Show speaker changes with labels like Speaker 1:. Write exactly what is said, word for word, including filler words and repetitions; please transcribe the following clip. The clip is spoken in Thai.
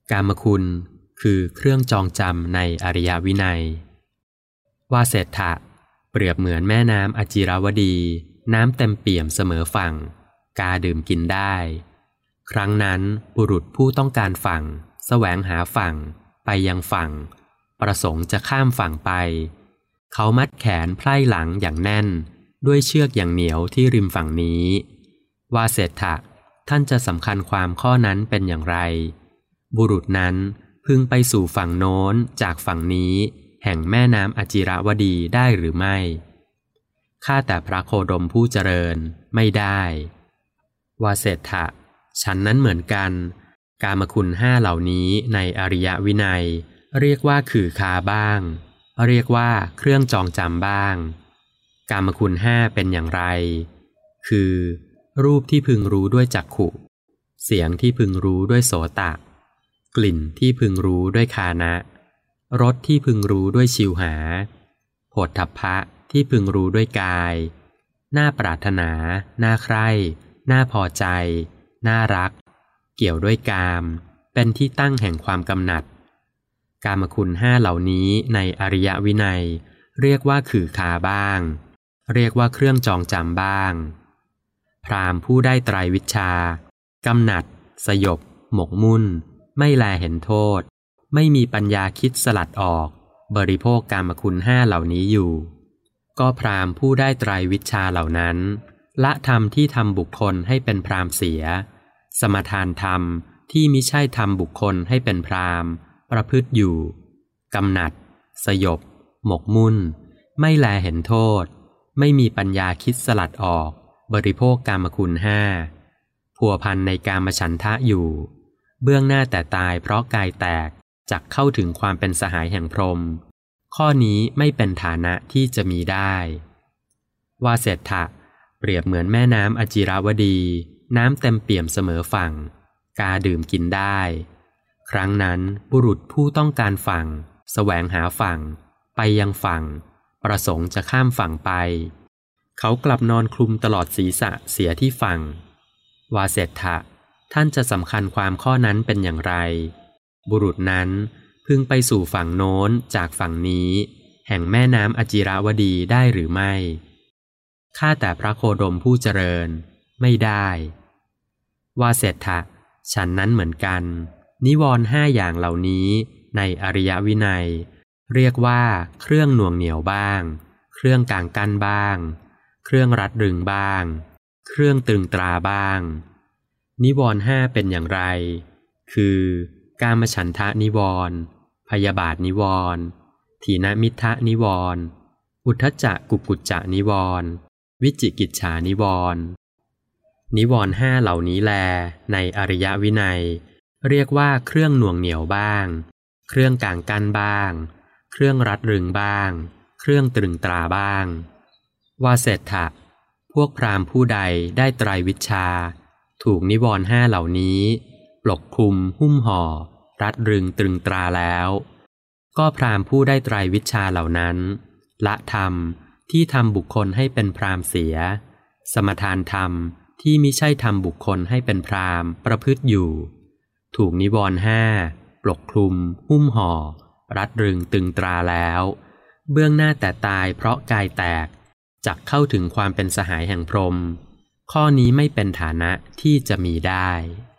Speaker 1: กามคุณคือเครื่องจองจำในอริยวินัยวาเสถะเปรียบเหมือนแม่น้ำอจิรวดีน้ำเต็มเปี่ยมเสมอฝั่งกาดื่มกินได้ครั้งนั้นบุรุษผู้ต้องการฝั่งแสวงหาฝั่งไปยังฝั่งประสงค์จะข้ามฝั่งไปเขามัดแขนไพร่หลังอย่างแน่นด้วยเชือกอย่างเหนียวที่ริมฝั่งนี้วาเสถะท่านจะสำคัญความข้อนั้นเป็นอย่างไรบุรุษนั้นพึงไปสู่ฝั่งโน้นจากฝั่งนี้แห่งแม่น้ำอจิรวดีได้หรือไม่ข้าแต่พระโคดมผู้เจริญไม่ได้วาเสถะฉันนั้นเหมือนกันกามคุณห้าเหล่านี้ในอริยวินัยเรียกว่าขื่อคาบ้างเรียกว่าเครื่องจองจำบ้างกามคุณห้าเป็นอย่างไรคือรูปที่พึงรู้ด้วยจักขุเสียงที่พึงรู้ด้วยโสตะกลิ่นที่พึงรู้ด้วยคานะรสที่พึงรู้ด้วยชิวหาโผฏฐัพพะที่พึงรู้ด้วยกายน่าปรารถนาน่าใคร่น่าพอใจน่ารักเกี่ยวด้วยกามเป็นที่ตั้งแห่งความกำหนัดกามคุณห้าเหล่านี้ในอริยวินัยเรียกว่าขื่อคาบ้างเรียกว่าเครื่องจองจำบ้างพราหมณ์ผู้ได้ไตรวิชชากำหนัดสยบหมกมุ่นไม่แลเห็นโทษไม่มีปัญญาคิดสลัดออกบริโภคกามคุณห้าเหล่านี้อยู่ก็พราหมณ์ผู้ได้ไตรวิชชาเหล่านั้นละธรรมที่ทำบุคคลให้เป็นพราหมณ์เสียสมทานธรรมที่มิใช่ทำบุคคลให้เป็นพราหมณ์ประพฤติอยู่กำหนัดสยบหมกมุ่นไม่แลเห็นโทษไม่มีปัญญาคิดสลัดออกบริโภคกามคุณห้าพัวพันในกามฉันทะอยู่เบื้องหน้าแต่ตายเพราะกายแตกจักเข้าถึงความเป็นสหายแห่งพรหมข้อนี้ไม่เป็นฐานะที่จะมีได้วาเสถะเปรียบเหมือนแม่น้ำอจิรวดีน้ำเต็มเปี่ยมเสมอฝั่งกาดื่มกินได้ครั้งนั้นบุรุษผู้ต้องการฝั่งแสวงหาฝั่งไปยังฝั่งประสงค์จะข้ามฝั่งไปเขากลับนอนคลุมตลอดศีรษะเสียที่ฝั่งวาเสถะท่านจะสำคัญความข้อนั้นเป็นอย่างไรบุรุษนั้นพึงไปสู่ฝั่งโน้นจากฝั่งนี้แห่งแม่น้ำอจิรวดีได้หรือไม่ข้าแต่พระโคดมผู้เจริญไม่ได้วาเสถะฉันนั้นเหมือนกันนิวรณ์ห้าอย่างเหล่านี้ในอริยวินัยเรียกว่าเครื่องหน่วงเหนี่ยวบ้างเครื่องกางกั้นบ้างเครื่องรัดรึงบ้างเครื่องตรึงตราบ้างนิวรณ์ห้าเป็นอย่างไรคือกามฉันทะนิวรณ์พยาบาทนิวรณ์ถีนมิทธะนิวรณ์อุทธัจจะกุกุจจะนิวรณ์วิจิกิจฉานิวรณ์นิวรณ์ห้าเหล่านี้แลในอริยวินัยเรียกว่าเครื่องหน่วงเหนี่ยวบ้างเครื่องกางกั้นบ้างเครื่องรัดรึงบ้างเครื่องตรึงตราบ้างวาเสถะพวกพราหมณ์ผู้ใดได้ไตรวิชชาถูกนิวรณ์ห้าเหล่านี้ปกคลุมหุ้มห่อรัดรึงตรึงตราแล้วก็พราหมณ์ผู้ได้ไตรวิชชาเหล่านั้นละธรรมที่ทำบุคคลให้เป็นพราหมณ์เสียสมทานธรรมที่มิใช่ทำบุคคลให้เป็นพราหมณ์ประพฤติอยู่ถูกนิวรณ์ห้าปกคลุมหุ้มห่อรัดรึงตึงตราแล้วเบื้องหน้าแต่ตายเพราะกายแตกจักเข้าถึงความเป็นสหายแห่งพรหมข้อนี้ไม่เป็นฐานะที่จะมีได้